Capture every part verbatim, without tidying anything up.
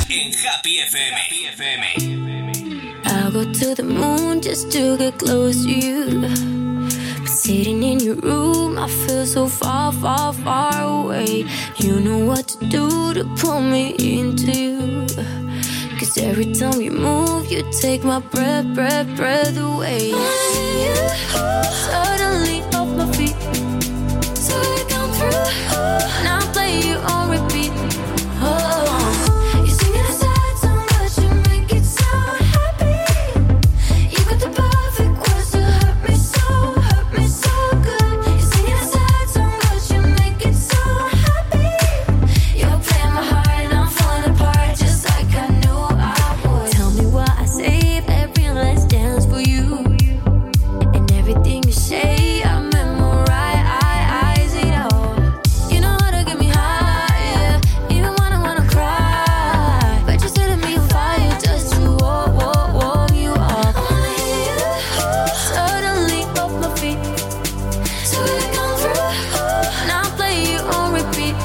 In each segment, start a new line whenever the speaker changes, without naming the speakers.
en Happy F M.
I'll go to the moon just to get close to you. But sitting in your room, I feel so far, far, far away. You know what to do to pull me into you. Cause every time you move, you take my breath, breath, breath away. You suddenly off my feet. So we come through, and I play you on repeat. Oh, you're singing a sad song, but you make it sound happy. You got the perfect words to hurt me so, hurt me so good. You're singing a sad song, but you make it sound happy. You're playing my heart and I'm falling apart just like I knew I would. Tell me why I save every last dance for you, and everything you say I memorize it all. You know how to get me high, yeah, even when I wanna cry. But you're setting me on fire just to walk, walk, walk you off. Suddenly off my feet. So we come through, and I'll play you on repeat.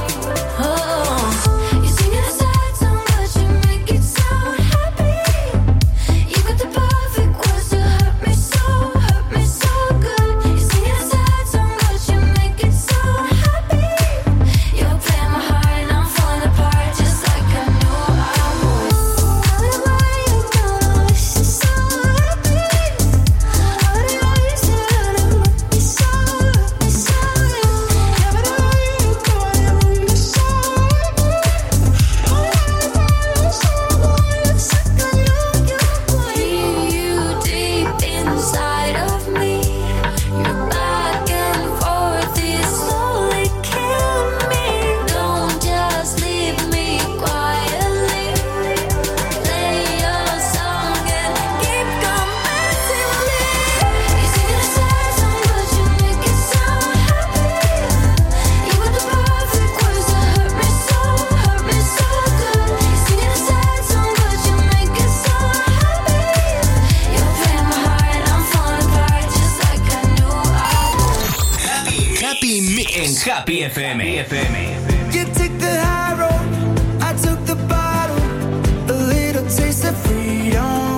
Oh, you're singing a sad song, but you make it sound happy. You got the perfect words to hurt me so, hurt me so good. You're singing a sad song, but you make it sound happy. You're playing my heart and I'm falling apart just like I knew I would. Tell me why you know this is so happy. How did I say that it would be so, be so good? Yeah, but I know you know it would be so happy. Oh, yeah, so it's like I knew you would. Hear you deep inside of me. Your back and forth is slowly killing me. Don't just leave me quietly. Play your song and keep coming to me. You're singing a sad song, but you make it sound happy. You got the perfect words to hurt me so, hurt me so good. You're singing a sad song, but you make it sound happy. You're playing my heart and I'm falling apart just like I knew I would.
Happy, Happy Mix en Happy F M.
You took the high road, I took the bottle, a little taste of freedom.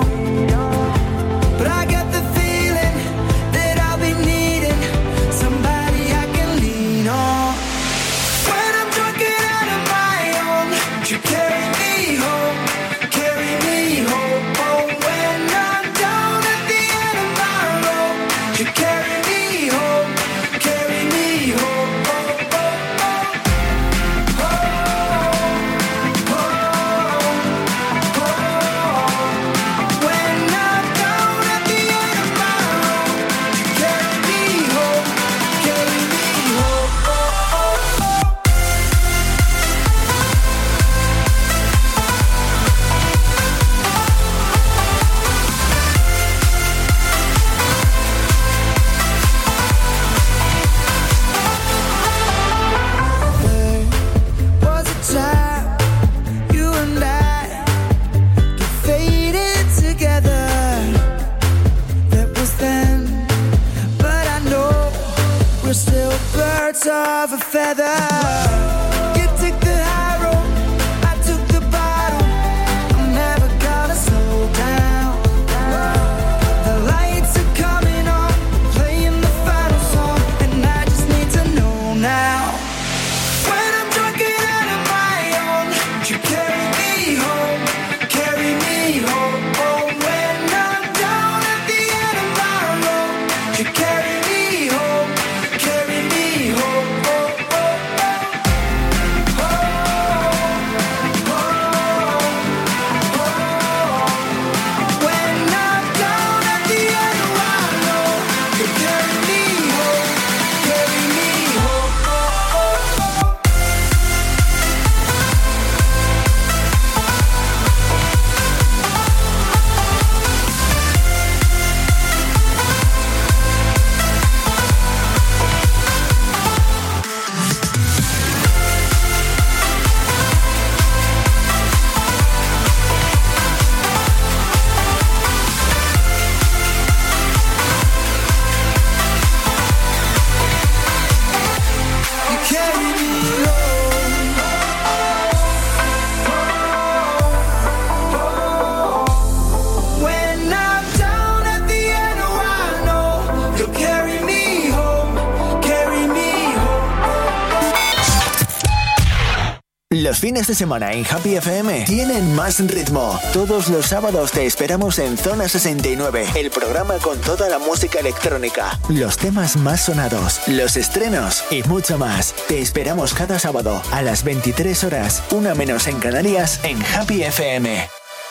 But I got the feeling that I'll be needing somebody I can lean on. When I'm drunk and out of my own, you carry me home, carry me home. Oh, when I'm down at the end of my road, you carry me home, carry me home. Oh, oh, oh. Oh, oh, oh. When I'm down at the end of my road, you carry me home, carry me home. Oh, oh, oh. There was a time you and I get faded together. That was then, but I know we're still birds of a feather. You took the high road, I took the bottle. I'm never gonna slow down. The lights are coming on, playing the final song, and I just need to know now. When I'm drunk and out of my own, you carry me home, carry me home. Oh, when I'm down at the end of my road, you carry me home, carry me home. Oh, oh, oh.
Los fines de semana en Happy F M tienen más ritmo. Todos los sábados te esperamos en Zona sesenta y nueve, el programa con toda la música electrónica, los temas más sonados, los estrenos y mucho más. Te esperamos cada sábado a las veintitrés horas, una menos en Canarias, en Happy F M.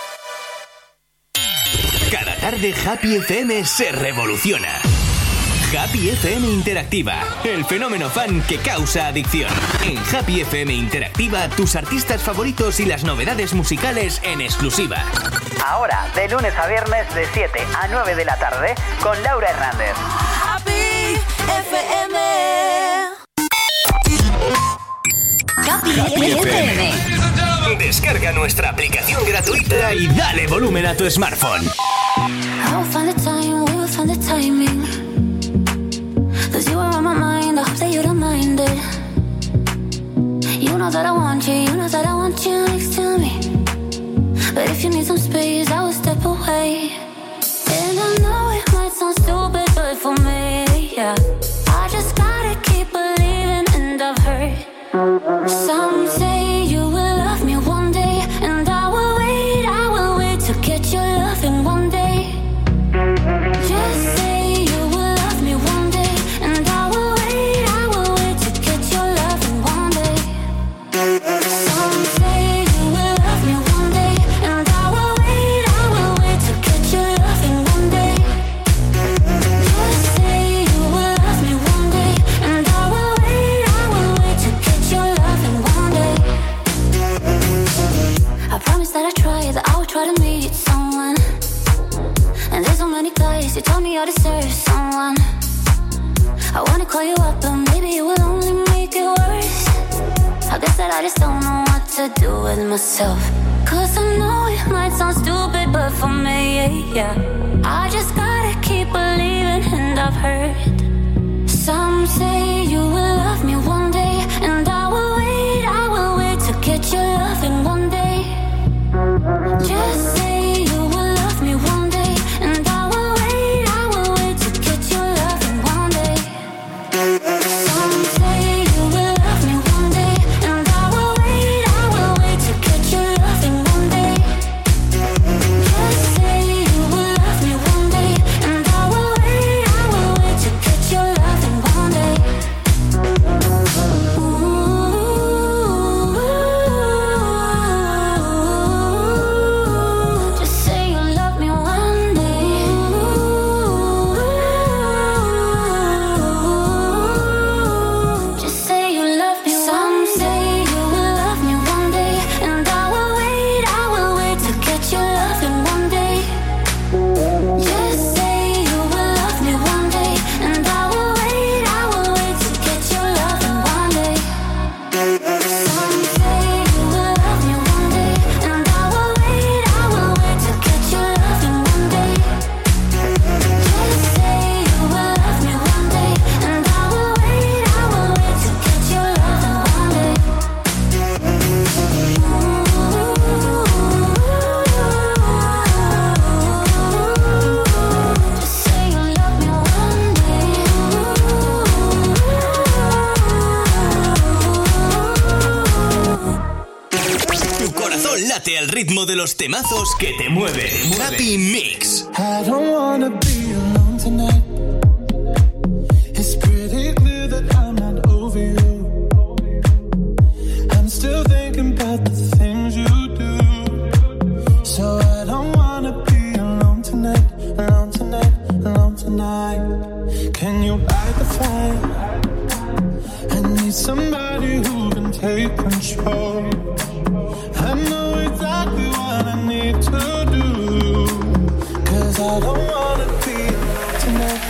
Cada tarde Happy F M se revoluciona. Happy F M Interactiva, el fenómeno fan que causa adicción. En Happy F M Interactiva, tus artistas favoritos y las novedades musicales en exclusiva.
Ahora, de lunes a viernes, de siete a nueve de la tarde, con Laura Hernández.
Happy F M. Happy F M.
Descarga nuestra aplicación gratuita y dale volumen a tu smartphone.
I will find the time, we will find the timing. Cause you are on my mind, I hope that you don't mind it. You know that I want you, you know that I want you next to me. But if you need some space, I will step away. And I know it might sound stupid, but for me, yeah, I just gotta keep believing, and I've heard some say you will love me one day, and I will wait, I will wait to get your loving one day. Just say you will love me one day, and I will wait, I will wait to get your loving one day. Some say you will love me one day, and I will wait, I will wait to get your loving one day. Just say you will love me one day, and I will wait, I will wait to get your loving one day. I promise that I try, that I will try to meet someone. And there's so many guys who told me I deserve someone. I wanna call you up, but maybe it will only make it worse. I guess that I just don't know what to do with myself. Cause I know it might sound stupid, but for me, yeah, I just gotta keep believing, and I've heard some say you will love me one day, and I will wait, I will wait to get your loving one day. Just say you will love me one day, and I will wait, I will wait to get your loving one day. Some say you will love me one day, and I will wait, I will wait to get your loving one day. Just say you will love me one day, and I will wait, I will wait to get your loving one day. Ooh, just say you love me one day. Just say you love me. Some say you will love me one day, and I will wait, I will wait to get your loving one day. Just say you will love me one day, and I will wait, I will wait to get your loving one day. Some say you will love me one day, and I will wait, I will wait to get your loving one day. Just say you will love me one day, and I will wait, I will wait to get your loving one day. Just say you love me one day.
Tu corazón late al ritmo de los temazos que te mueven. Happy Mix.
I don't wanna be alone tonight. It's pretty clear that I'm not over you. I'm still thinking about the things you do. So I don't wanna be alone tonight, alone tonight, alone tonight. Can you light the fire? I need somebody who can take control. I know exactly what I need to do. Cause I don't wanna be alone tonight,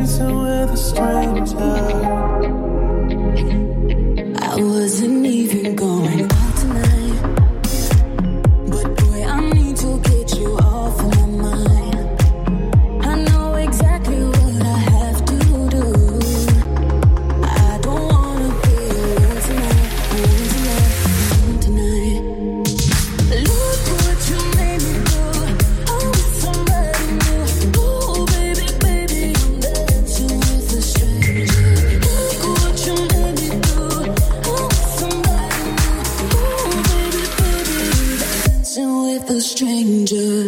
dancing with a stranger.
I wasn't even going out tonight, but boy, I need to get you off of my mind. I know exactly what I have to do. I don't wanna be alone tonight, alone tonight, alone tonight. Look what you made me do. I'm with somebody new. Oh baby, baby, I'm dancing with a stranger. Look what you made me do. With a stranger.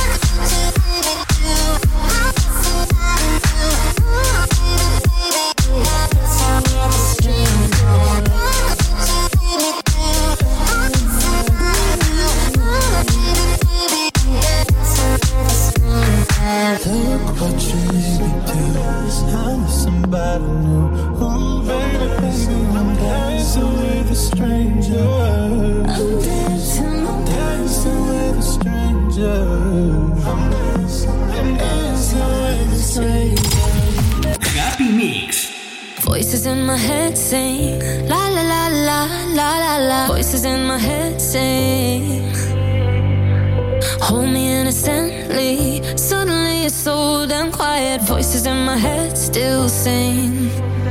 Look what you made me do. I'm somebody new. Oh baby, baby, I'm dancing with a stranger.
I'm dancing, I'm
dancing with a stranger. I'm dancing, I'm dancing with a stranger.
Happy Mix.
Voices in my head sing la la la la la la la. Voices in my head sing. Hold me innocently. Suddenly it's so damn quiet. Voices in my head still sing.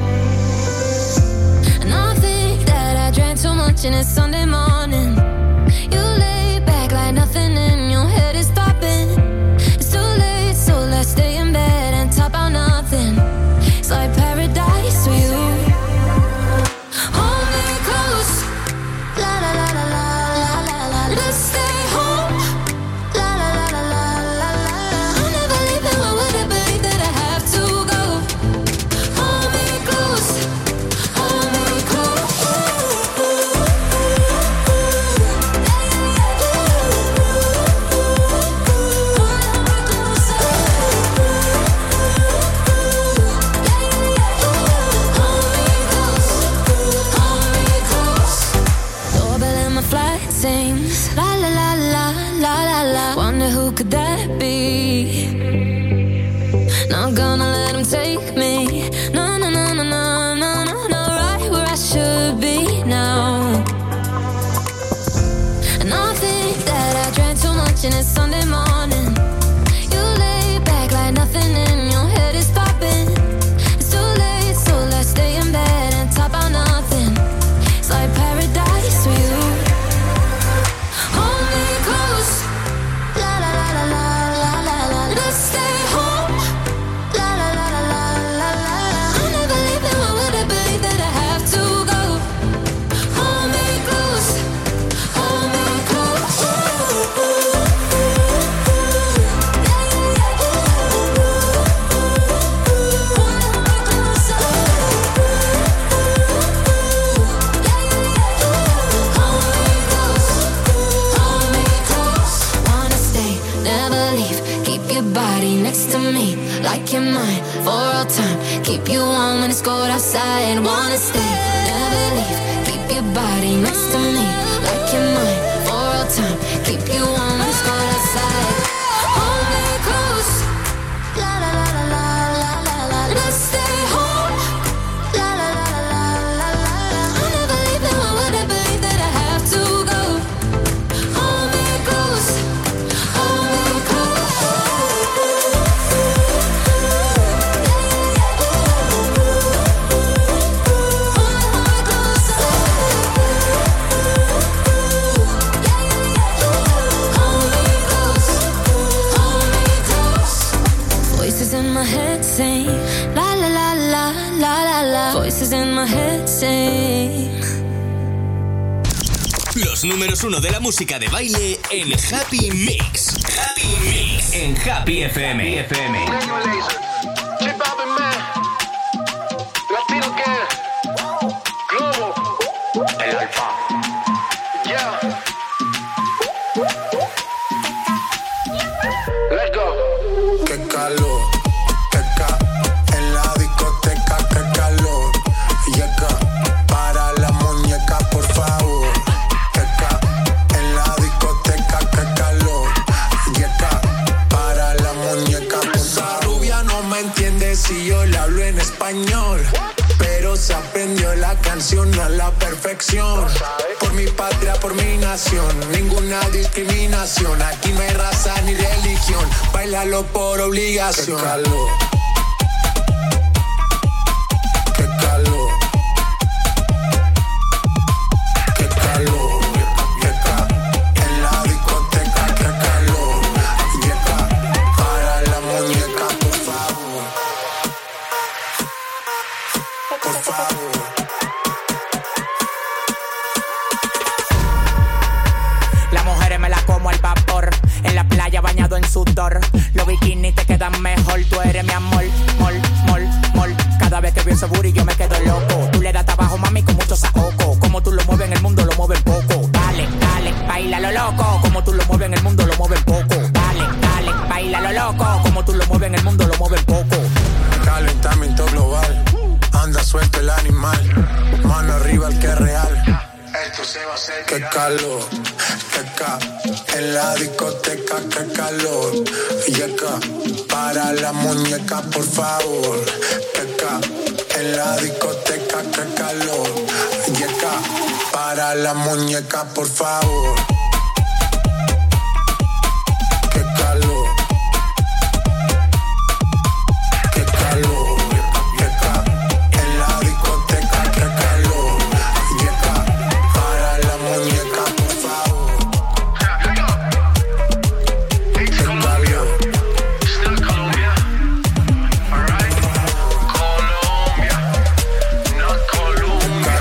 And I think that I drank too much and it's Sunday morning. You lay back like nothing in your head is stopping. It's too late, so let's stay in bed and talk about nothing. It's like paradise with you. Hold me close. La la la la la la la la. Let's stay home. La la la la la la la. I'm never leaving. Why would I believe that I have to go? Hold me close. Hold me close. Doorbell and my flight sings la la la la la la la. Wonder who could that be? Not gonna let him take me. No no no no no no no no. Right where I should be now. And I think that I drank too much and it's Sunday morning. You lay back like nothing in your head is stopping. It's too late, so let's stay in bed and talk about nothing. It's like paradise with you. Hold me close. La la la la la la la la. Let's stay home. La la la la la la la. I'm never leaving. Why would I believe that I have to go? Hold me close. Hold me close. Wanna stay, never leave. Keep your body next to me, like you're mine for all time. Keep you warm when it's cold outside. Wanna stay, never leave. Keep your body next to me, like you're mine for all time. Keep you warm when it's cold outside. Hold me close. La la la la la la la la. Let's stay home. La la la la la la la. I'm never leaving. Why would I believe that I have to go? Hold me close. Hold me close. Voices in my head sing la la la la la la la. Voices in my head sing.
Los números uno de la música de baile en Happy Mix. Happy Mix en Happy F M. F M.
Latino que Globo, el alfa. Yeah. Let's go.
Qué calor, qué ca en la discoteca, qué calor. Llega para la muñeca, por favor. Qué ca en la discoteca, qué calor. Llega para la muñeca, por favor. Esa rubia no le hablo en español, pero se aprendió la canción a la perfección. Por mi patria, por mi nación, ninguna discriminación. Aquí no hay raza ni religión, bailalo por obligación. Qué calor, qué calor, qué calor, qué calor. En la discoteca, qué calor. Yeca, para la muñeca, por favor. Por favor.
Las mujeres me las como al vapor, en la playa bañado en sudor. Los bikinis te quedan mejor, tú eres mi amor, mol, mol, mol. Cada vez que veo ese booty yo me quedo loco. Tú le das trabajo, mami, con mucho saoco. Como tú lo mueves en el mundo, lo mueves poco. Dale, dale, baila lo loco. Como tú lo mueves en el mundo, lo mueves poco. Dale, dale, baila lo loco. Como tú lo mueves en el mundo, lo mueves poco.
Calentamiento global, anda suelto el animal. Mano arriba el que es real. Esto se va a hacer. Qué calor, qué ca. En la discoteca, qué calor. Yeca, para la muñeca, por favor. Qué ca. En la discoteca, qué calor. Yeca, para la muñeca, por favor. Qué calor, qué calor. Yeca, en la discoteca, qué calor. Yeca, para la muñeca, por favor. Qué calor.
Still Colombia. Alright. Colombia. Not Colombia.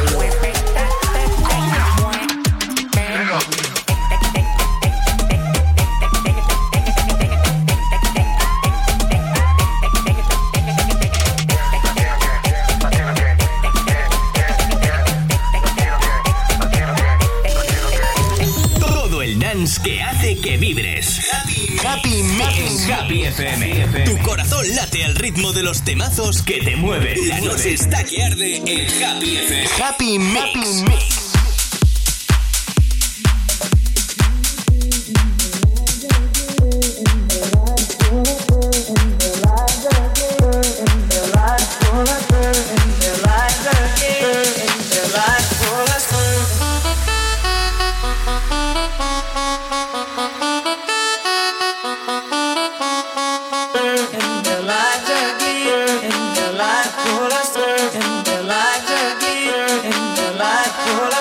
Todo el dance que hace que vibres. Happy Mix. En Happy F M. Tu corazón late al ritmo de los temazos que te mueven. La noche está que arde en Happy F M. Happy Mix.
Light,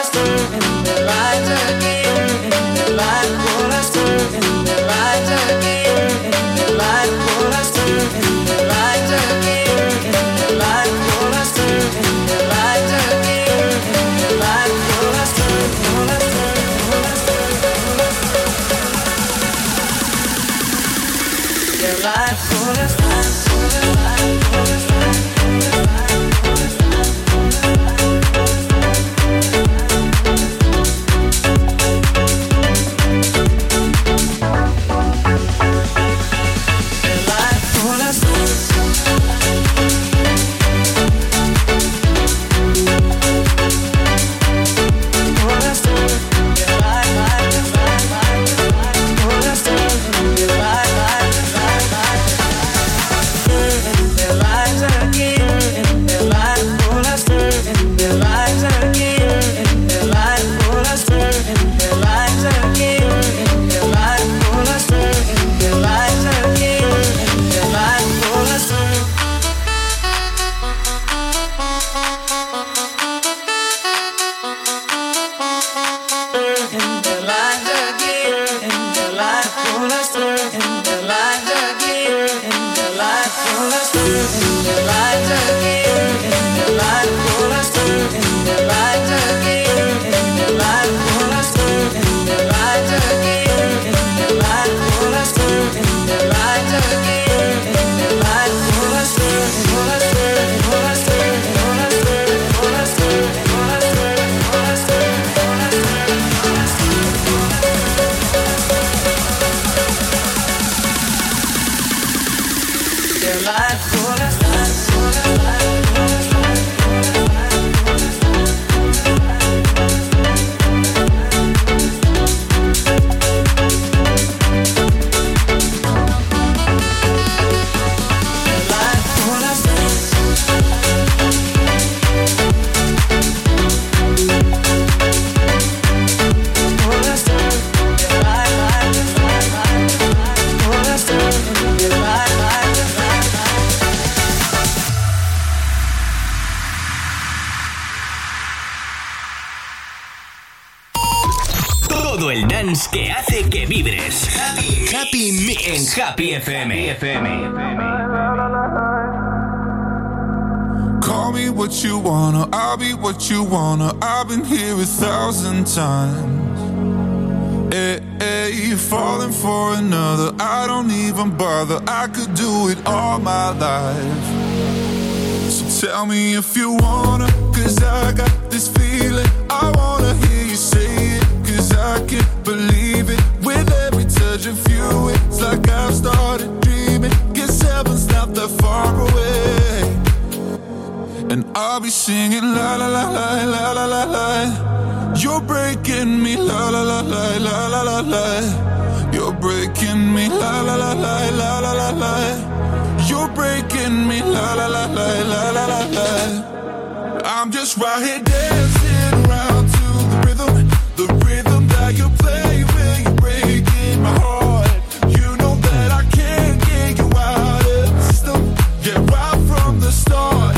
dance que hace que vibres. Happy, Happy Mix en Happy F M.
Call me what you wanna, I'll be what you wanna. I've been here a thousand times. Hey, hey, falling for another, I don't even bother. I could do it all my life. So tell me if you wanna, cause I got this feeling. I wanna hear you say it, cause I can't believe it. With every touch of you, it's like I've started dreaming. Guess heaven's not that far away. And I'll be singing la la la la la la la la. You're breaking me la la la la la la la la. You're breaking me la la la la la la la la. You're breaking me la la la la la la la la. I'm just right here dancing around to the rhythm, the rhythm that you play when you're breaking my heart. You know that I can't get you out of the system. Yeah, right from the start.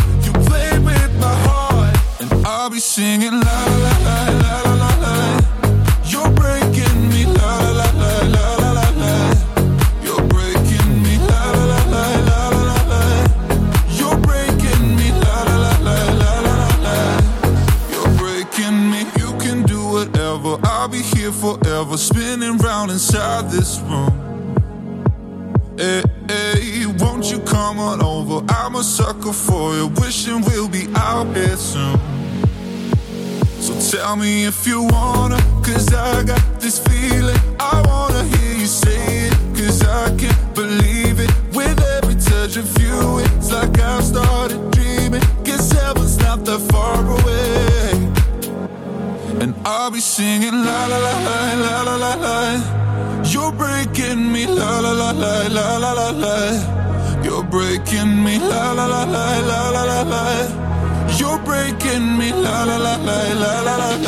I'll be singing la la la la la la la. You're breaking me la la la la la la la. You're breaking me la la la la la la la. You're breaking me la la la la la la la. You're breaking me. You can do whatever. I'll be here forever, spinning round inside this room. Hey, hey, won't you come on over? I'm a sucker for you, wishing we'll be out here soon. So tell me if you wanna, cause I got this feeling. I wanna hear you say it, cause I can't believe it. With every touch of you, it's like I've started dreaming. Guess heaven's not that far away. And I'll be singing la la la la la la la la. You're breaking me la la la la la la la la. You're breaking me la la la la la la la la. You're breaking me la la la la la la la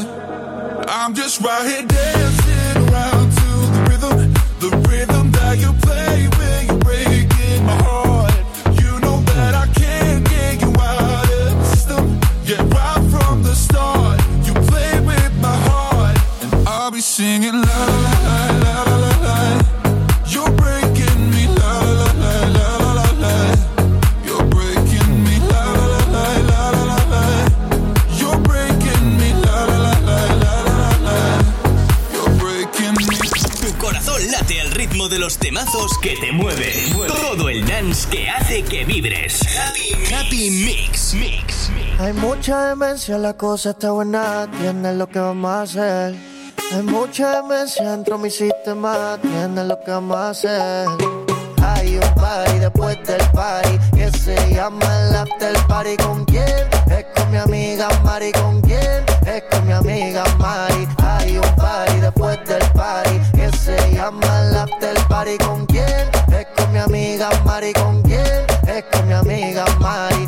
la. I'm just right here dancing around to the rhythm, the rhythm that you play when you're breaking my heart. You know that I can't get you out of the system. Yeah, right from the start, you play with my heart, and I'll be singing la la la la la la la. You're breaking me la la la la la la la. You're breaking me la la la la la la la la. You're breaking me la la la la la la la. You're breaking me.
Tu corazón late al ritmo de los temazos que te mueven. Todo el dance que hace que vibres. Happy, Happy Mix. Mix.
Hay mucha demencia, la cosa está buena, tienes lo que vamos a hacer. Hay mucha demencia dentro de mi sistema, tienes lo que vamos a hacer. Hay un party después del party que se llama el after party. ¿Con quién? Es con mi amiga Mari. ¿Con quién? Es con mi amiga Mari. Hay un party después del party que se llama el after party. ¿Con quién? Es con mi amiga Mari. ¿Con quién? Es con mi amiga Mari.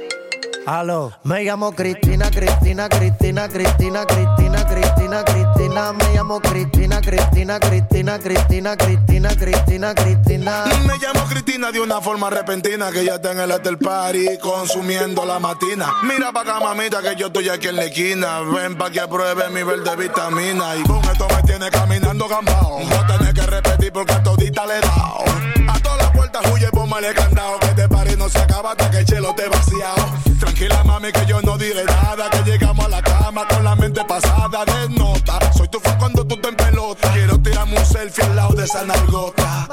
Aló, me llamo Cristina, Cristina, Cristina, Cristina, Cristina, Cristina, Cristina. Me llamo Cristina, Cristina, Cristina, Cristina, Cristina, Cristina, Cristina.
Me llamo Cristina de una forma repentina, que ya está en el after party consumiendo la matina. Mira pa' acá, mamita, que yo estoy aquí en la esquina. Ven pa' que apruebe mi verde vitamina. Y con esto me tiene caminando gambao. No tenés que repetir porque a todita le he dado. A todas las puertas huye, póngale candado, que este party no se acaba hasta que el chelo te vaciado. Tranquila, mami, que yo no diré nada, que llegamos a la cama con la mente pasada de nota. Soy tu fan cuando tú te en pelota. Quiero tirarme un selfie al lado de esa nalgota.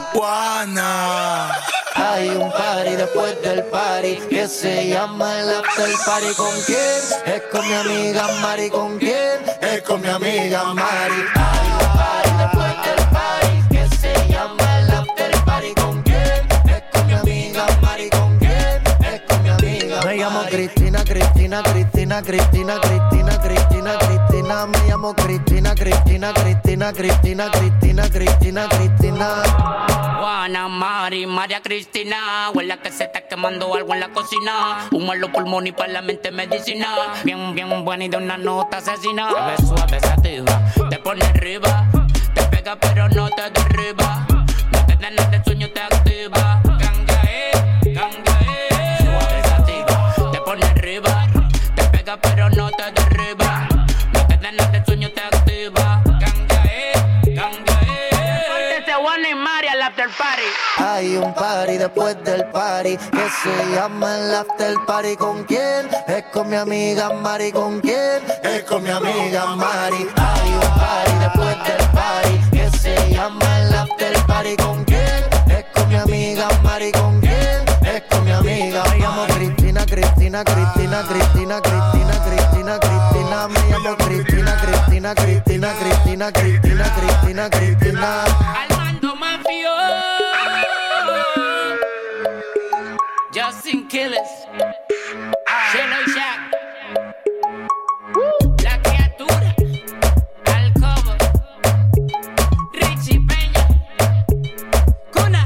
Juana.
Hay un party después del party que se llama el after party. ¿Con quién? Es con mi amiga Mari. ¿Con quién? Es con mi amiga Mari. Hay un party después del party que se llama el after party. ¿Con quién? Es con mi amiga Mari. ¿Con quién? Es con mi amiga Mari. Me llamo Cristina, Cristina, Cristina, Cristina, Cristina, Cristina, Cristina. Me llamo Cristina, Cristina, Cristina, Cristina, Cristina, Cristina, Cristina.
Juana, Mari, María Cristina. Huele a que se está quemando algo en la cocina. Humo en los pulmones y para la mente medicina. Bien, bien buena y de una nota asesina. Te ves suave, sativa, te pone arriba. Te pega pero no te derriba. No te dan nada de sueño, te activa. Ganga, eh, ganga, eh. Suave, sativa, te pone arriba. Te pega pero no te derriba. No te dan nada de sueño, te activa. Ganga, eh.
Hay un party después del party que se llama el after party. ¿Con quién? Es con mi amiga Mari. ¿Con quién? Es con mi amiga Mari. Hay un party después del party que se llama el after party. ¿Con quién? Es con mi amiga Mari. ¿Con quién? Es con mi amiga. Me llamo Cristina, Cristina, Cristina, Cristina, Cristina, Cristina, Cristina. Me llamo Cristina, Cristina, Cristina, Cristina, Cristina, Cristina, Cristina.
Armando Mafio, Justin Killers, Chelo y Shaq, La Criatura, Alcobo, Richie Peña, Cuna.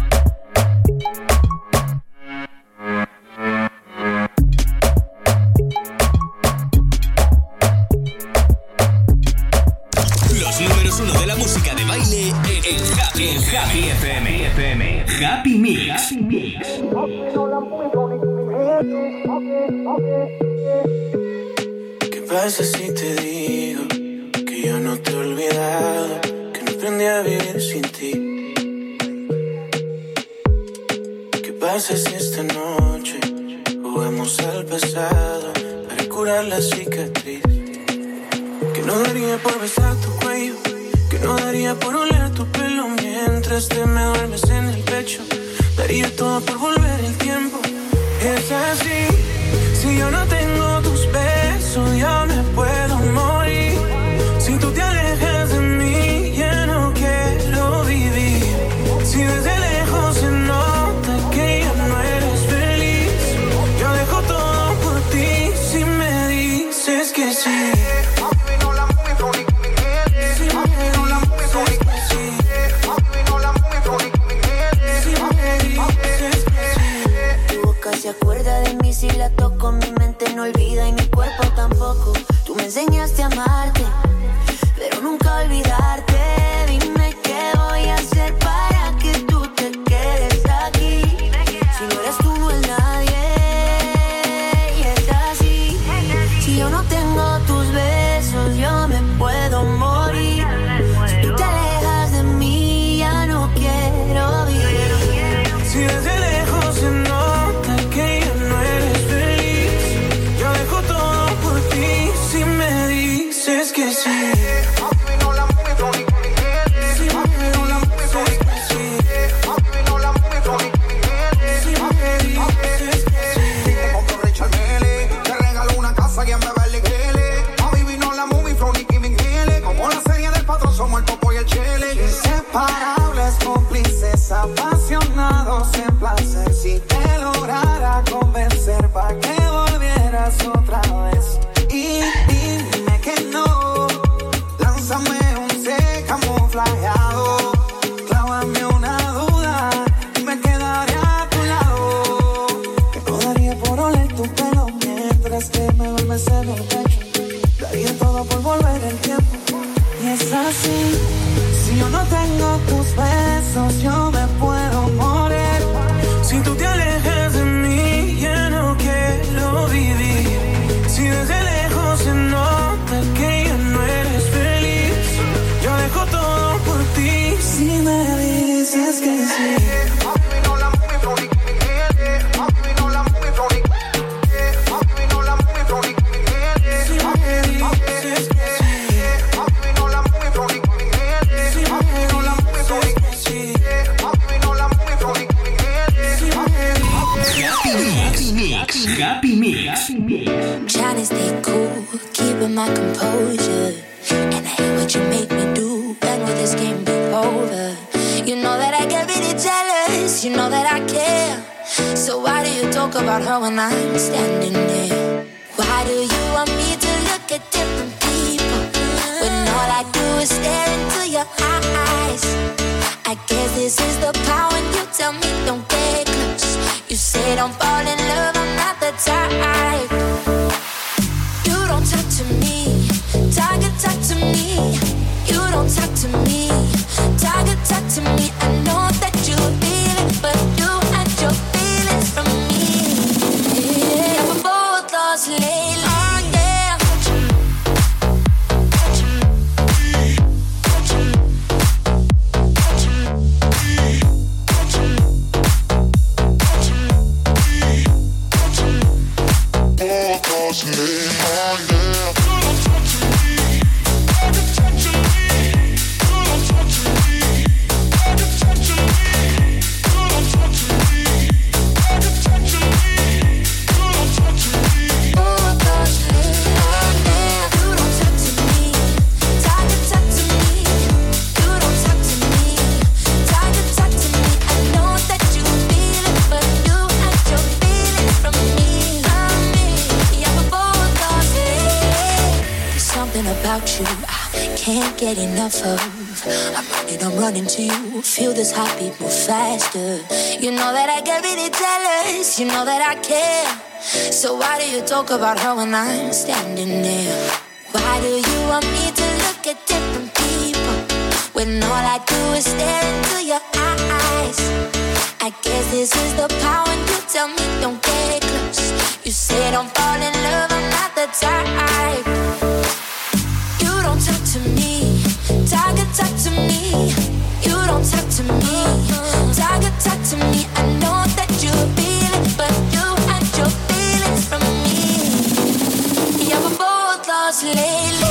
Los números uno de la música de baile en, en Happy, en Happy F M. F M. Happy Mix. Happy Mix.
¿Qué pasa si te digo que yo no te he olvidado, que no aprendí a vivir sin ti? ¿Qué pasa si esta noche jugamos al pasado para curar la cicatriz? Que no daría por besar tu cuello, que no daría por oler tu pelo mientras te me duermes en el pecho. Daría todo por volver el tiempo. Es así, si yo no tengo tus besos, yo me puedo morir. Si tú te alejas de mí, ya no quiero vivir. Si desde lejos se nota que ya no eres feliz, yo dejo todo por ti si me dices que sí.
Se acuerda de mí si la toco, mi mente no olvida y mi cuerpo tampoco. Tú me enseñaste a amarte, pero nunca olvidarte. Dime qué voy a hacer para que tú te quedes aquí. Si no eres tú, no es nadie, y es así. Si yo no tengo tus besos, yo me puedo morir. Si tú te alejas de mí, ya no quiero vivir.
Si desde lejos se nota que ya no eres feliz, yo dejo todo por ti si me dices que sí.
Inseparables, cómplices, apasionados en placer. Si te lograra convencer para que volvieras otra vez, y dime que no, lánzame un C camuflajeado, clávame una duda y me quedaré a tu lado. Que no daría por oler tu pelo mientras que me duermes en el pecho. Daría todo por volver el tiempo. Y es así, si yo no tengo tus besos, yo me puedo morir.
Si tú te alejas de mí, ya no quiero vivir. Si desde lejos se nota que ya no eres feliz, yo dejo todo por ti
si me dices que sí.
Happy Mix.
Trying to stay cool, keeping my composure. And I hate what you make me do. When will this game be over? You know that I get really jealous. You know that I care. So why do you talk about her when I'm standing there? Why do you want me to look at different people when all I do is stare into your eyes? I guess this is the power when you tell me don't get close. You say don't fall in love, I'm not the type. You don't talk to me, Tiger talk to me. You don't talk to me, Tiger talk to me. I know that you feel it, but you and your feelings from me. Yeah, we're both lost lately.
lost me, oh yeah. You don't talk to me, I get touching me. You don't talk to me, I get touching me. You don't talk to me, I get touching me. You don't talk to me, oh touch me, oh yeah.
You don't talk to me, talk to talk to me. You don't talk to me, talk to talk to me. I know that you feel it, but you hide your feelings from me. I'm me, yeah, we're both lost. There's something about you I can't get enough of. I'm running, I'm running to you. Feel this heartbeat move faster. You know that I get really jealous. You know that I care. So why do you talk about her when I'm standing there? Why do you want me to look at different people when all I do is stare into your eyes? I guess this is the power when you tell me don't get close. You say don't fall in love, I'm not the type. You don't talk to me, talk and talk to me. You don't talk to me, talk and talk to me. I know that you feel it, but you hide your feelings from me. Yeah, we're both lost lately.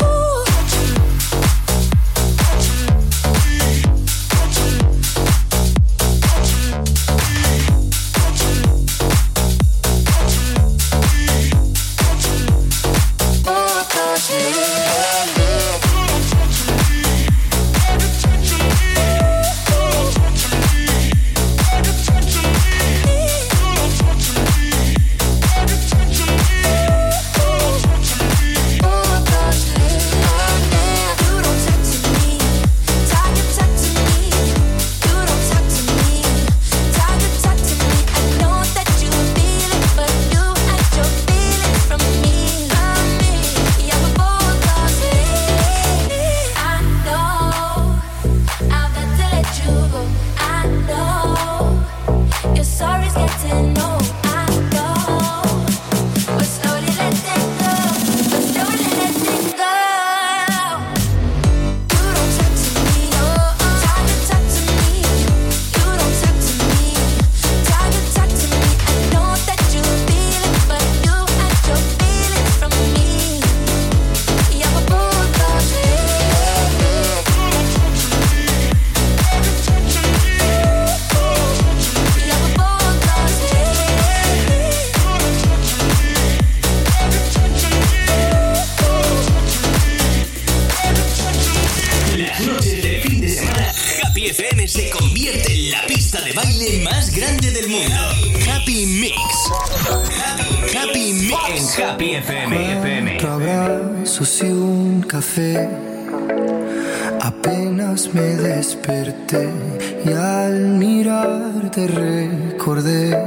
Apenas me desperté y al mirarte recordé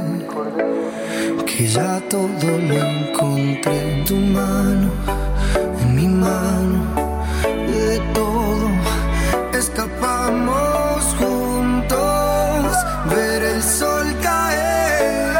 que ya todo lo encontré en tu mano, en mi mano, de todo escapamos juntos, ver el sol caer.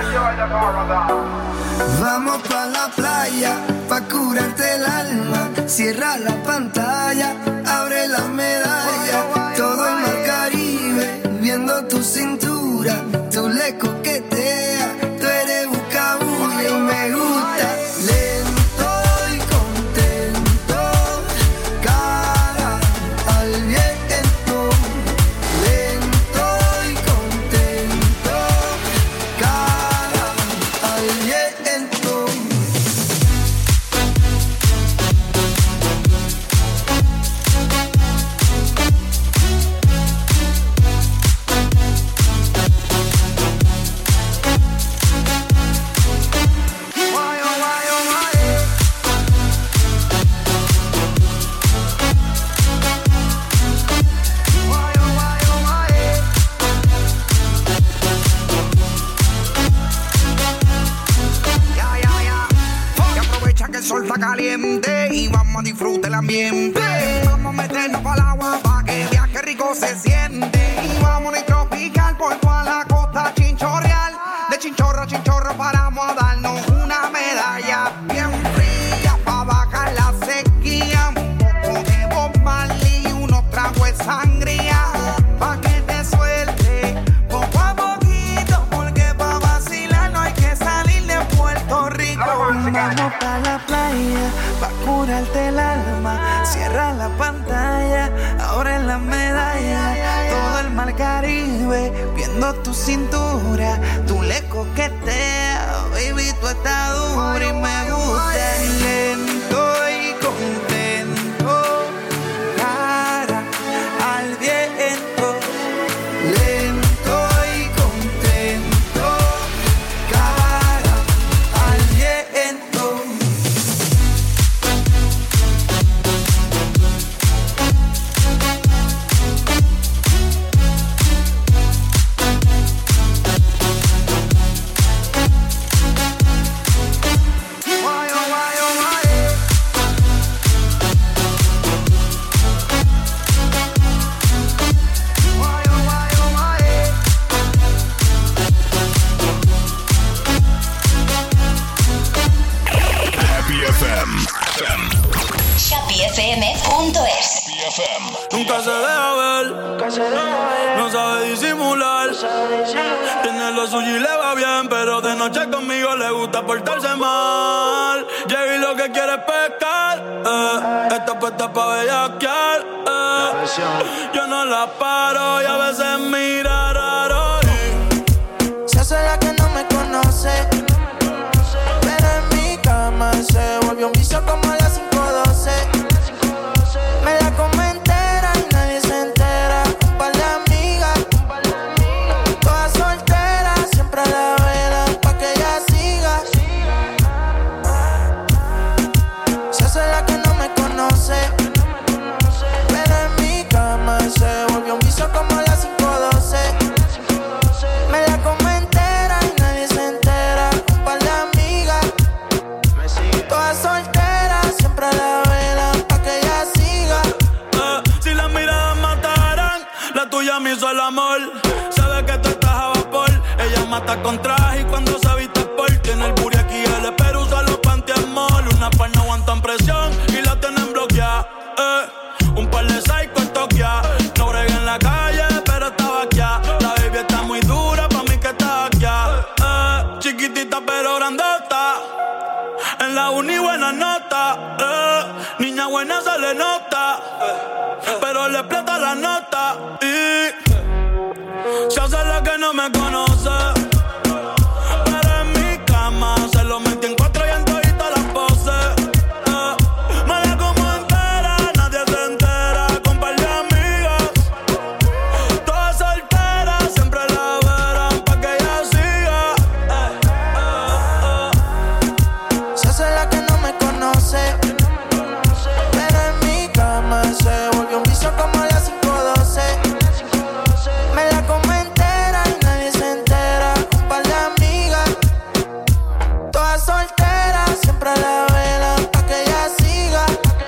Vamos pa' la playa, pa' curarte el alma, cierra la pantalla, abre la medalla, todo el mar Caribe, viendo tu cintura, tú le coqueteas, tú eres buscabulla y me gusta. Lento y contento, cara al viento. Lento y contento, cara al viento.
Caliente y vamos a disfrutar el ambiente. Vamos a meternos para el agua para que viaje rico se siente. Y vamos a tropical por toda la costa chinchorreal. De chinchorro a chinchorro paramos a darnos una medalla bien fría para bajar la sequía. Un poco de Bob Marley y unos tragos de sangría pa' que te suelte poco a poquito, porque pa' vacilar no hay que salir de Puerto Rico.
Vamos pa' la playa, pa' curarte el alma. Cierra la pantalla, ahora en la medalla. Todo el mar Caribe, viendo tu cintura. Tú le coqueteas, baby, tú estás dura y me gusta. Lento y contento, cara al viento. Lento y contento, cara al viento.
happy f m punto es.
Nunca se deja ver, no sabe disimular. Tiene lo suyo y le va bien, pero de noche conmigo le gusta portarse mal. Llegué y lo que quiere es pescar, eh. Está puesta pa' bellaquear, eh. Yo no la paro y a veces mira raro.
Se hace la que no me conoce, pero en mi cama se volvió un vicio como a las cinco doce. Me la come entera y nadie se entera. Un par de amigas, todas solteras, siempre a la vela pa' que ella siga. Se hace la que no me conoce, pero en mi cama se volvió un vicio como a las cinco doce. Me la come entera y nadie se entera. Un par de amigas, todas solteras, siempre a la vela pa' que ella siga.
Eh, si las miradas mataran, la tuya me hizo el amor. Sabe que tú estás a vapor. Ella mata con traje y cuando se viste por. Tiene el booty aquí, el espero usa los pantiamol. Una par no aguantan presión y la tienen bloqueada. Eh, un par de psycho toquea. No bregué en la calle, pero estaba aquí. La baby está muy dura, pa' mí que está aquí. Eh, chiquitita pero grandota. En la uni buena nota, eh. Niña buena se le nota, eh. Pero le explota la nota y se hace la que no me conoce. Pero en mi cama se lo metí en cuatro y en todita las poses, eh. Me la como entera, nadie se entera. Con par de amigas, todas solteras, siempre la verán pa' que ella siga, eh, eh, eh.
Se hace la que no me conoce, pero en mi cama se volvió un vicio como a las cinco doce. Me la come entera y nadie se entera. Un par de amigas, todas solteras, siempre a la vela pa' que ella siga.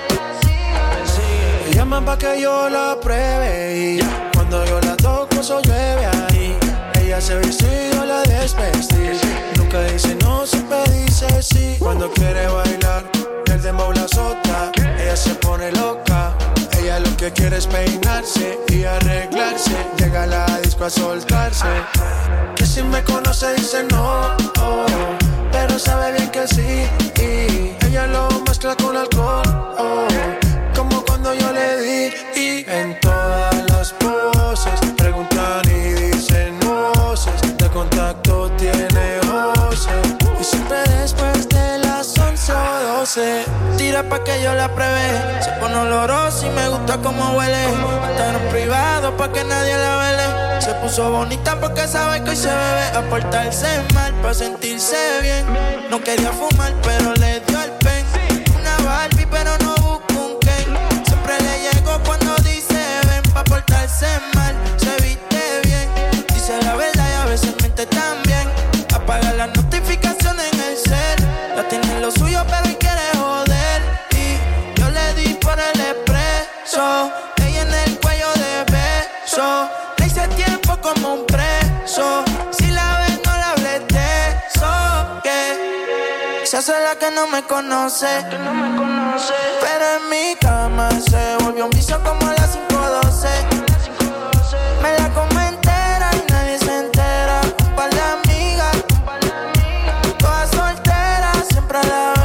Me llaman pa' que yo la pruebe y cuando yo la toco eso llueve ahí. Ella se viste y yo la desvestí. Nunca dice no, siempre dice sí. Cuando quiere bailar, el dembow la azota. Ella se pone loca. Ella lo que quiere es peinarse y arreglarse. Llega a la disco a soltarse. Que si me conoce dice no, oh, pero sabe bien que sí. Y ella lo mezcla con alcohol, oh, como cuando yo le di. Y en todas las poses preguntan y dicen voces. De contacto tiene voces. Y siempre después de las once o doce tira pa' que yo la pruebe. Se pone olorosa y me gusta como huele. Estar en privado pa' que nadie la vele. Se puso bonita porque sabe que hoy se bebe. A portarse mal pa' sentirse bien. No quería fumar pero le dio el pen. Una Barbie pero no busca un Ken. Siempre le llego cuando dice ven. Pa' portarse mal, se viste bien. Dice la verdad y a veces miente también. Apaga las notificaciones en el cel. La tiene en lo suyo pero hoy quiere joder. Y yo le di por el expreso. Ella en el cuello de beso. Le hice tiempo como un preso. Si la ves no la hables de eso. Que se hace la que no me conoce, pero en mi cama se volvió un vicio como a las cinco doce. Me la come entera y nadie se entera. Un par de amigas, todas solteras, siempre a la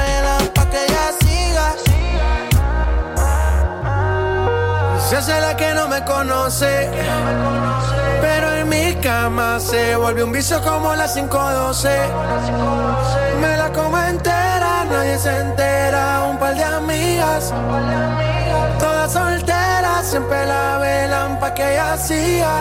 me conoce, pero en mi cama se volvió un vicio como las cinco doce. Me la como entera, nadie se entera. Un par de amigas, todas solteras, siempre la velan pa' que ella siga.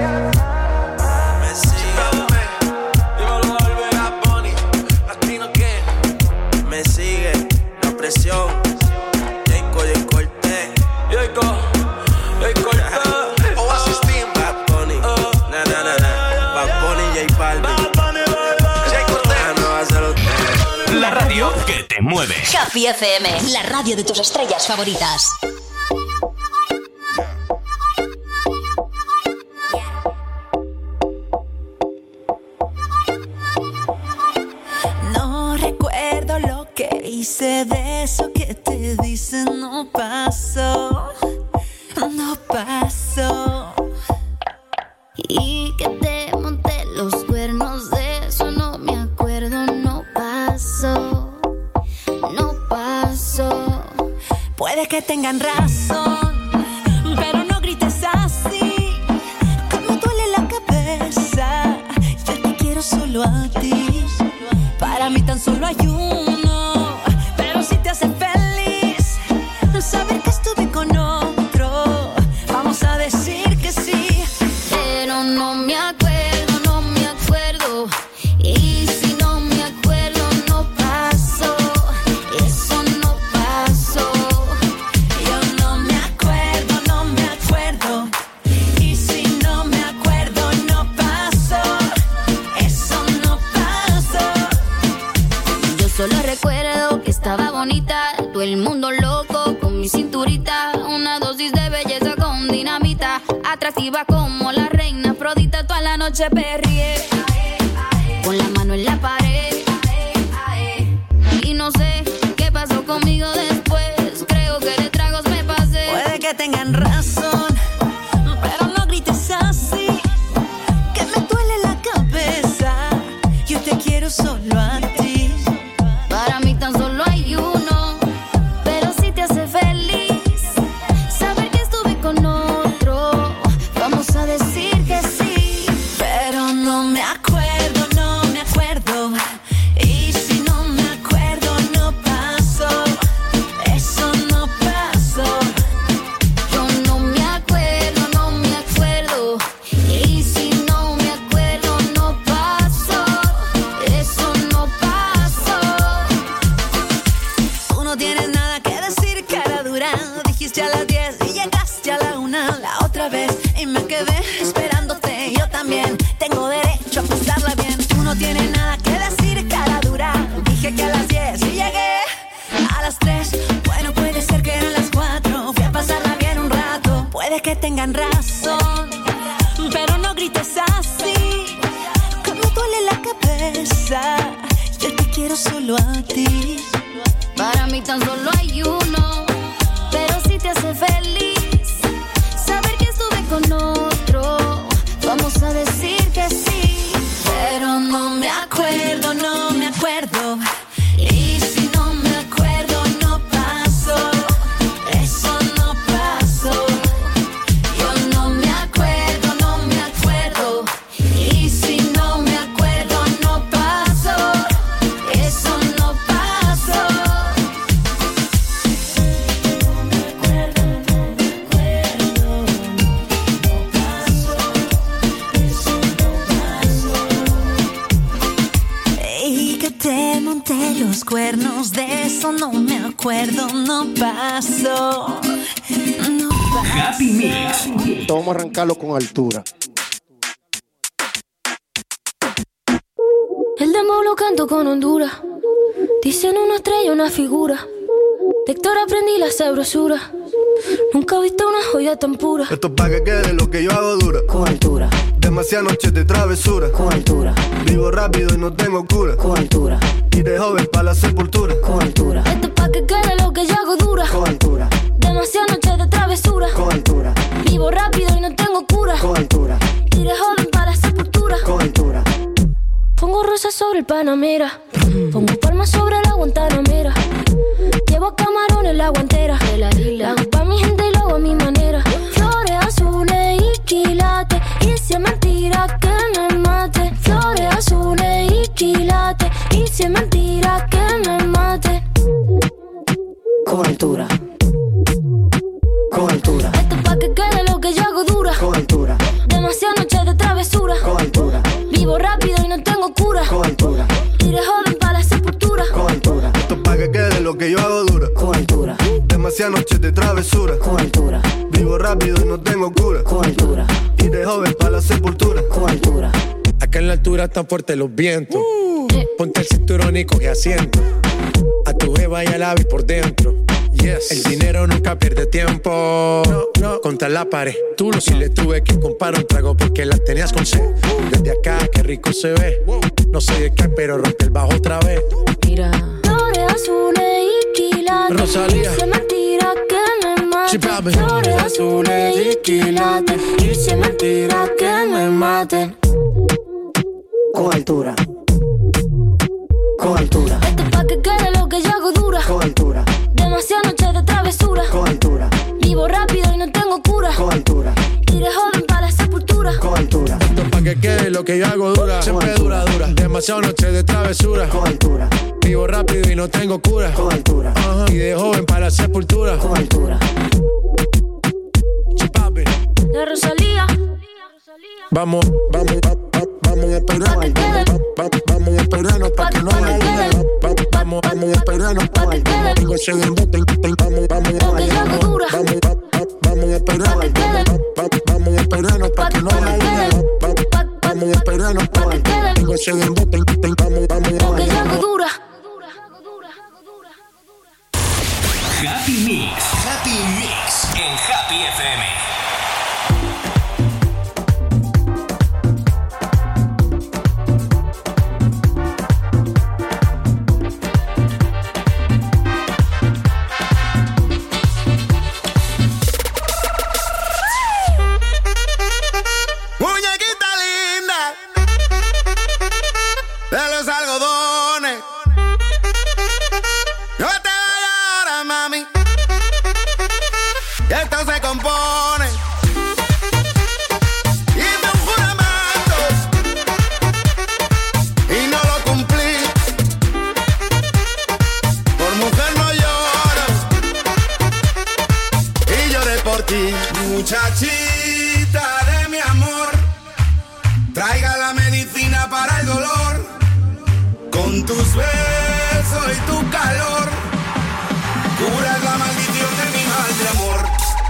Me sigue, dímelo, Bad Bunny, latino que me sigue, la presión, Jayco, Jay Cortez, Jayco, Jay Cortez, Oasis Team, Bad Bunny, na na na na, Bad Bunny, J Balvin, Jay Cortez, no va a ser usted.
La radio que te mueve.
Happy F M, la radio de tus estrellas favoritas.
No recuerdo lo que hice, de eso que te dicen no pasó, no pasó.
Y que te monté los cuernos, de eso no me acuerdo, no pasó, no pasó.
Puede que tengan razón, pero no grites así, que me duele la cabeza. Yo te quiero solo a ti, para mí tan solo hay uno. Pero si te hace feliz saber que estuve con otro, vamos a decir que sí.
Pero no me acuerdo, no me acuerdo. Y si no me acuerdo, no pasó. Eso no pasó.
Yo no me acuerdo, no me acuerdo. Y si no me acuerdo, no pasó. Eso no pasó.
Yo solo recuerdo que estaba bonita, todo el mundo loco con mi cinturita, una dosis de belleza con dinamita, atractiva como la reina Afrodita, toda la noche perrié, con la mano en la pared, y no sé qué pasó conmigo después, creo que de tragos me pasé.
Puede que tengan razón, pero no grites así, que me duele la cabeza. Yo te quiero solo a ti,
para mí tan solo hay uno. Pero si te hace feliz saber que estuve con otro, vamos a decir que sí.
pero no me acuerdo, no me acuerdo. Y si no me acuerdo, no pasó. Eso no pasó.
Yo no me acuerdo, no me acuerdo. Y si no me acuerdo, no pasó. Eso no pasó.
Tú no tienes nada que decir, cara dura. Dijiste a las diez y llegaste a la una la otra vez, y me quedé esperándote. Yo también tengo derecho a pasarla bien. Tú no tienes nada que decir, cara dura. Dije que a las diez y llegué a las tres. Bueno, puede ser que eran las cuatro. Fui a pasarla bien un rato. Puede que tengan razón, pero no grites así, que me duele la cabeza. Yo te quiero solo a ti,
Para mí tan solo hay uno. Pero si te hace feliz saber que estuve con otro, vamos a decir que sí.
pero no me acuerdo, no me acuerdo. Y si no me acuerdo, no pasó. Eso no pasó. Yo no me acuerdo, no me acuerdo. Y si no me acuerdo, no pasó. Eso no pasó. Y que te monté los cuernos, de eso no me acuerdo, no pasó, no pasó.
Happy Mix.
Vamos a arrancarlo con altura.
El demo lo canto con Honduras. Dicen una estrella, una figura. De Héctor aprendí la sabrosura. Nunca he visto una joya tan pura.
Esto es pa' que quede lo que yo hago dura.
Con altura.
Demasiadas noches de travesura.
Con altura.
Vivo rápido y no tengo cura.
Con altura.
Y de joven pa' la sepultura.
Con altura. Esto es pa' que quede lo que yo hago dura.
Con altura.
Demasiadas noches de travesura.
Con altura.
Vivo rápido y no tengo cura.
Con altura.
Y de joven para la sepultura.
Con altura.
Pongo rosas sobre el Panamera. Pongo palmas sobre la Guantanamera. Llevo camarones en la guantera. La hago pa' mi gente y lo hago a mi manera. Flores a su Y si es mentira que me mate, flores azules y quilates. Y si es mentira que me mate,
Con altura. Con altura.
esto es pa' que quede lo que yo hago dura.
Con altura.
Demasiadas noches de travesura.
Con altura.
Vivo rápido y no tengo cura.
Con altura.
Iré joven para la sepultura.
Con altura.
Esto es pa' que quede lo que yo hago dura.
Con altura.
Demasiadas noches de travesura.
Con altura.
Vivo rápido y no tengo cura.
Con altura.
Iré joven para la sepultura.
Con altura.
Acá en la altura están fuertes los vientos. Ponte el cinturón y coge asiento. A tu jeva y al ave por dentro. Yes. El dinero nunca pierde tiempo. No, no. Contra la pared. Tú lo si le tuve que comprar un trago porque la tenías con sed. Desde acá, qué rico se ve. No sé de qué, pero rompe el bajo otra vez.
Mira. Flores azules y quilates.
Rosalía.
Y si es mentira que me mate.
Sí, papi.
Flores azules y quilates. Y si es mentira que me maten.
Con altura. Con altura.
Esto es pa' que quede lo que yo hago dura.
Con altura.
Demasiadas noches de travesura.
Con altura.
Vivo rápido y no tengo cura.
Con altura.
Iré joven para la sepultura.
Con altura.
Esto es pa' que quede lo que yo hago dura. Siempre dura, dura. Demasiadas noches de travesura.
Con altura.
Vivo rápido y no tengo cura.
Con altura.
Ajá. Y de joven para la sepultura.
Con altura.
Chipapi.
La Rosalía.
Vamos, vamos, va- va- vamos a esperarnos. Va- va- Vamos a esperarnos pa' que no haya duda. Va- Vamos, vamos a esperarnos pa' que no se den bote. Vamos, vamos, vamos, vamos, va- va- vamos a esperarnos. Va- va- Vamos a esperarnos pa' que no haya duda. Va- va- Vamos a esperarnos pa' que no se den bote. Vamos, vamos,
Lo que yo hago
vamos.
dura.
Happy Mix. Happy Mix en Happy F M.
Muñequita linda de los algodones. No te vayas ahora, mami, que esto se compone. Hice un juramento y no lo cumplí. Por mujer no lloro y lloré por ti, muchachita de mi amor. Traiga la medicina para el dolor. Con tus besos y tu calor curas la maldición de mi mal de amor.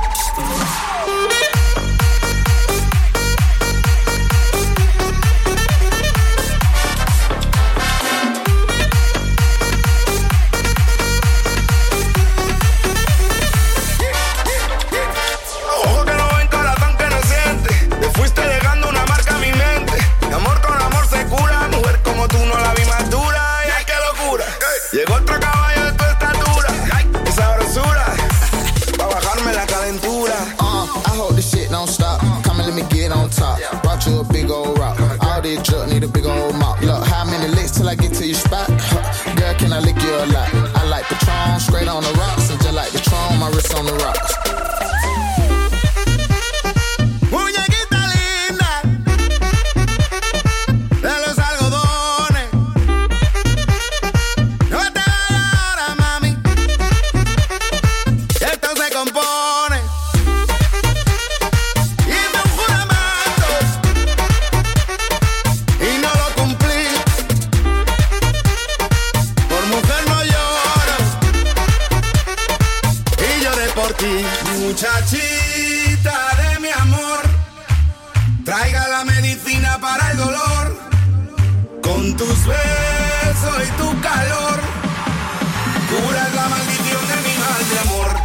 Ojo que no ven, corazón que no siente. Te fuiste dejando una marca a mi mente. De amor con amor se cura. Mujer como tú no la vi más dura. Y ay, qué locura. Llegó otro caballo de tu estatura. Ay, esa sabrosura. Pa' bajarme la calentura.
Uh, I hope this shit don't stop. Come and let me get on top. Brought you a big old rock. All this drug need a big old mop. Look, how many licks till I get to your spot? Huh. Girl, can I lick you a lot? I like Patron, straight on the rocks. And just like Patron, my wrist on the rocks.
Muñequita linda de los algodones. No te vayas ahora, mami, que esto se compone. Hice un juramento y no lo cumplí. Por mujer no lloro y lloré por ti, muchachita de mi amor. Traiga la medicina para el dolor. Con tus besos y tu calor curas la maldición de mi mal de amor.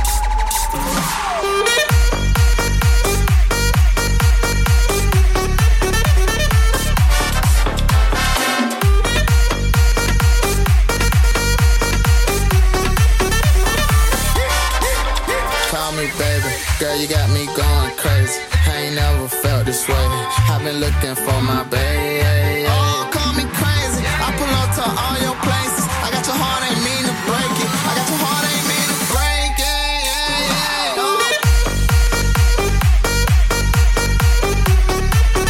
Call me baby, girl, you got me going crazy. I ain't never felt this way. I've been looking for my baby. Oh, call me crazy. I pull up to all your places. I got your heart, ain't mean to break it. I got your heart, ain't mean to break it. Yeah, yeah, oh.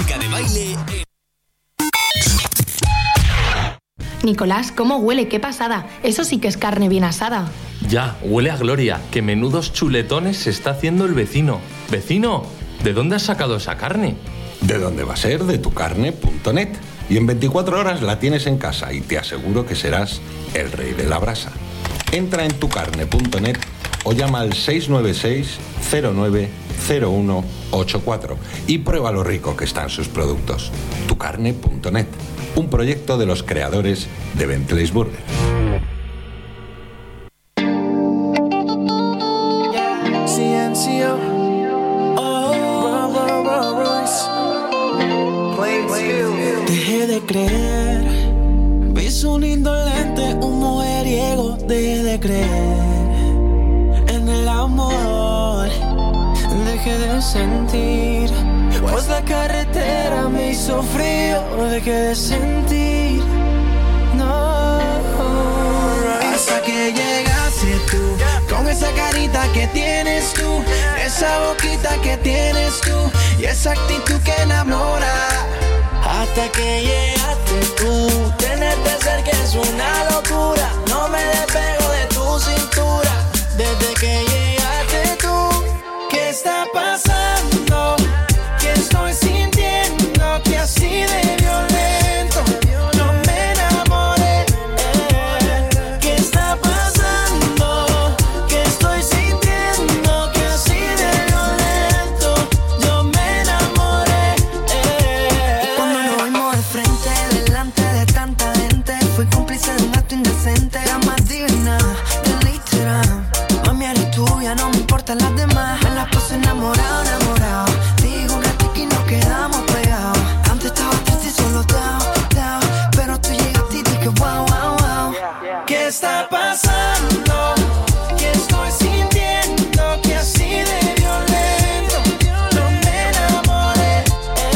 música de baile.
Nicolás, ¿cómo huele? ¡Qué pasada! Eso sí que es carne bien asada.
Ya, huele a gloria. Que menudos chuletones se está haciendo el vecino. Vecino, ¿de dónde has sacado esa carne?
¿De dónde va a ser? De tucarne punto net. Y en veinticuatro horas la tienes en casa y te aseguro que serás el rey de la brasa. Entra en tucarne punto net o llama al seis nueve seis, cero nueve, cero uno ocho cuatro y prueba lo rico que están sus productos. tucarne punto net, un proyecto de los creadores de Bentley's Burger.
C N C O. Dejé de creer, vi su indolente, un mujeriego. Dejé de creer en el amor, dejé de sentir, pues la carretera me hizo frío. Dejé de sentir, no. Hasta que llegaste tú, con esa carita que tienes tú, esa boquita que tienes tú y esa actitud que enamora. Hasta que llegaste tú, tenerte cerca es una locura. No me despego de tu cintura. Desde que llegaste tú, ¿qué está pasando? ¿Qué estoy sintiendo? Que así de violento no me enamoré. ¿Qué está pasando? ¿Qué estoy sintiendo? Que así de violento yo me enamoré. Cuando nos vimos de frente, delante de tanta gente, fui cómplice de un acto indecente. La más digna del Instagram. Mami, eres tuya, no me importan las demás. Me las puse enamorado, enamorado. Digo un ratito y nos quedamos pegados. Antes estaba triste y solo down, down, pero tú llegaste y dije wow, wow, wow. ¿Qué está pasando? ¿Qué estoy sintiendo? Que así de violento no me enamoré.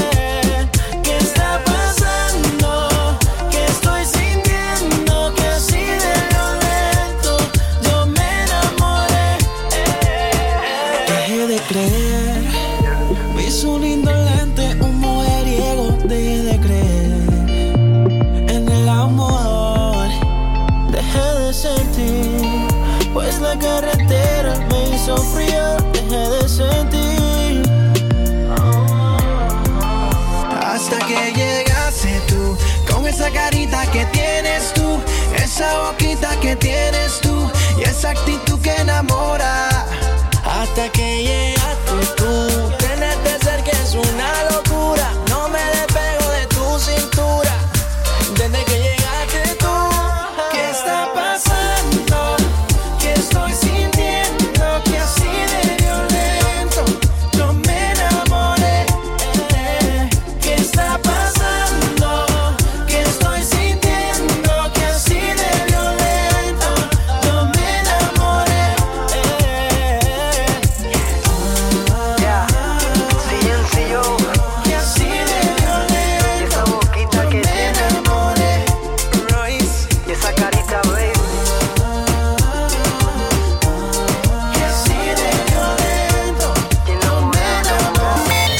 ¿Qué está pasando? ¿Qué estoy sintiendo? Que así de violento yo me enamoré. Dejé de creer, vi su indolente, un mujeriego. Dejé de creer en el amor, dejé de sentir, pues la carretera me hizo frío. Dejé de sentir, hasta que llegaste tú, con esa carita que tienes tú, esa boquita que tienes tú y esa actitud que enamora. Hasta que llegaste tú, tenerte cerca es una locura. No me despego de tu cintura. Desde que llegaste tú, ¿qué está pasando? ¿Qué estoy sintiendo? Que así de violento yo me enamoré. ¿Qué está pasando? ¿Qué estoy sintiendo? Que así de violento yo me enamoré. C N C O. Que así de violento y esa boquita que me enamoré. Royce y esa carita, baby. Que así de violento yo me enamoré.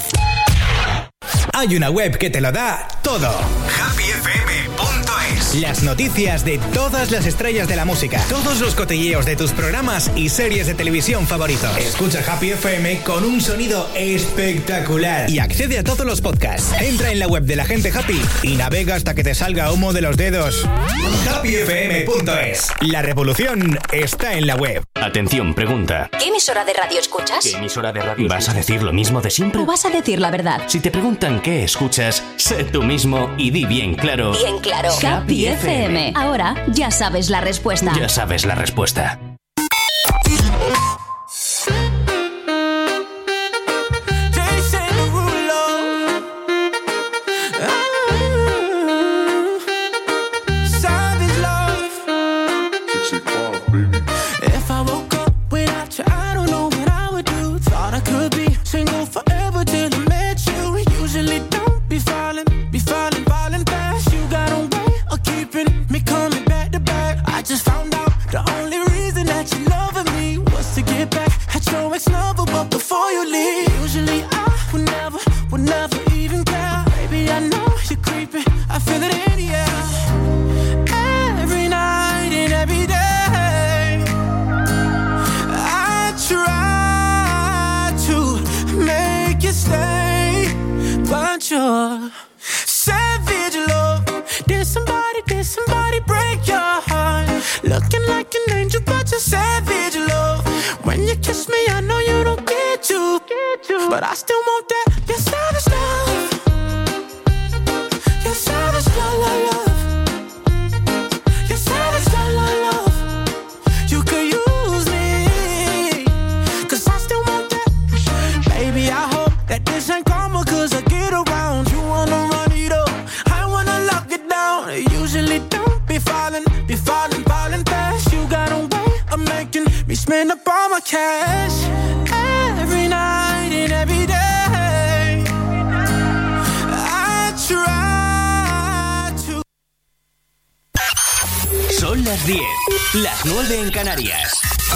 Hay una web que te lo da todo. happy f m punto es. Las noticias de todas las estrellas de la música. Todos los cotilleos de tus programas y series de televisión favoritos. Escucha Happy F M con un sonido espectacular. Y accede a todos los podcasts. Entra en la web de la gente happy y navega hasta que te salga humo de los dedos. happy f m punto es. La revolución está en la web.
Atención, pregunta.
¿Qué emisora de radio escuchas?
¿Qué emisora de radio? ¿Vas a decir lo mismo de siempre?
¿O vas a decir la verdad?
Si te preguntan qué escuchas, sé tú mismo y di bien claro.
Bien claro. Happy F M. Ahora ya sabes la respuesta.
Ya sabes la respuesta.
If I woke up without you, I don't know what I would do. Thought I could be single forever till I met you. Usually don't be falling, be falling, falling fast. You got a way of keeping me coming back to back. I just found out the only reason that you loving me was to get back at your ex-lover, but before you leave, usually I would never, would never even
love. Savage love. Did somebody, did somebody break your heart? Looking like an angel, but you're savage love. When you kiss me, I know you don't get to, but I still want that. You're savage love. You're savage love, love, love. You're savage love, love, love. You could use me, cause I still want that. Baby, I hope that this ain't karma, cause I get around. You wanna run it up, I wanna lock it down. I usually don't be falling, be falling, falling fast. You got a way of making me spend up all my cash. Every night and every day I try to.
Son las diez, las nueve en Canarias.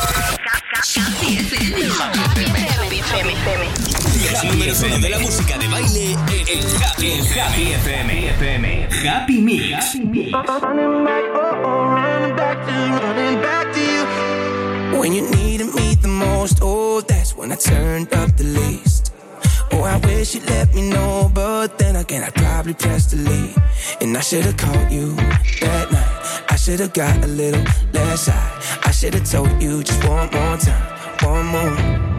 La número uno de la música de baile en Happy, en Happy F M. F M. Happy Mix.
When you needed me the most, oh, that's when I turned up the least. Oh, I wish you'd let me know, but then again, I'd probably press delete. And I should've called you that night. I should've got a little less high. I should've told you just one more time, one more.